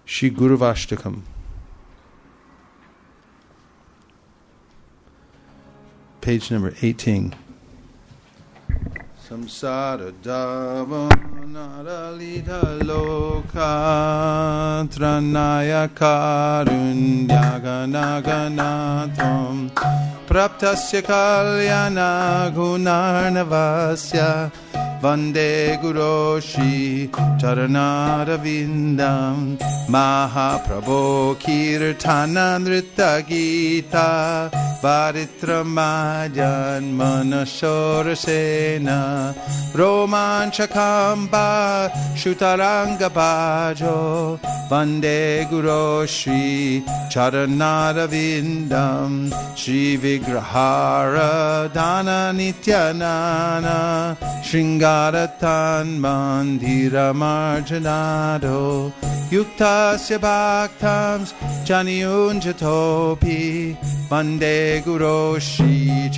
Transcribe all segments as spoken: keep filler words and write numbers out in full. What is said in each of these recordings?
Shri Guruvashtakam. Page number eighteen. Samsara davanaralita loka tranaya karunyaganaganatvam praptasya kalyana gunarnavasya Vande Guroshi Charanadavindam Mahaprabho Kirtana Nrita Gita Varitramajan Manashorasena Romanchakamba Shutaranga Bhajo Vande Guroshi Charanadavindam Shri Vigrahara Dana Nityanana Shringaratan Mandira Marjanado Yuktasya Bhaktams Janiyunjatopi Vande Guroshi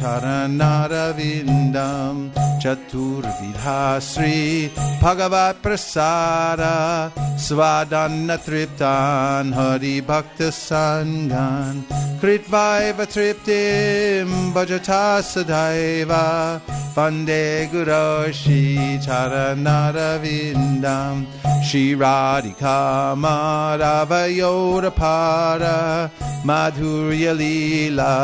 Charanadavindam Chaturvidhasri Bhagavat Prasada Svadana Triptan Hari Bhakta Sangan Kritvaiva Triptim Bhajata Sadaiva Vande Guroshi Charanadavindam Shri Radhika Madhava Yodapara Madhurya Lila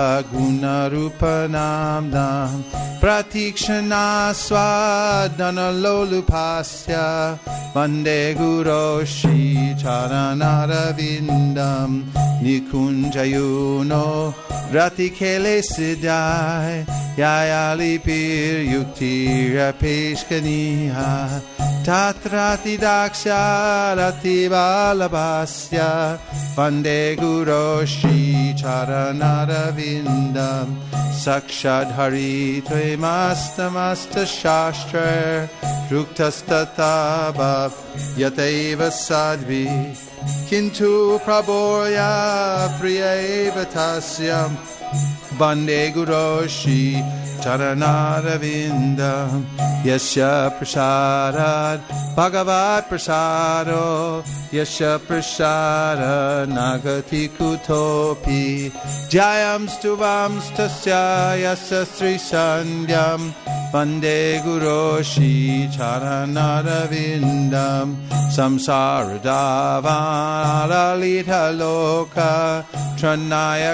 Gunarupanamdam Pratikshana Swadana Lolupasya Vande Guroshi Charanadavindam Nikunjayuno Ratikele Siddhai Yayalipir Yuktira Peshkaniha Tatrati Daksha Rati Balabhasya Vande Guroshi Charanadavindam Sakshad Hari Tremastamasta Shastra Ruktastatava Yateva Sadvi Kintu Prabhoya Priyeva Tasyam Vande Guroshi Charanadavindam Yasya Prasarad Bhagavat Prasado Yasya Prasada Nagati Kutopi Jayam Stuvam Stasya Yasya Sri Sandhyam Vande Guroshi Charanadavindam Samsara Davanaralita Loka Tranaya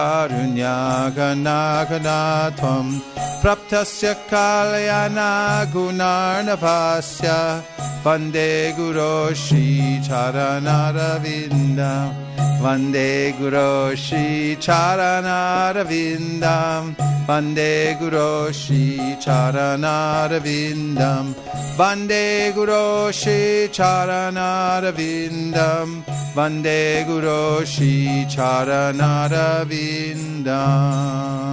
Karunyaganaganatvam Praptasya Kalyana Gunarnavasya Vande Guroshi Charanadavindam Vande Guroshi Charanadavindam Vande Guroshi Charanadavindam Vande Guroshi Charanadavindam Vande Guroshi Charanadavindam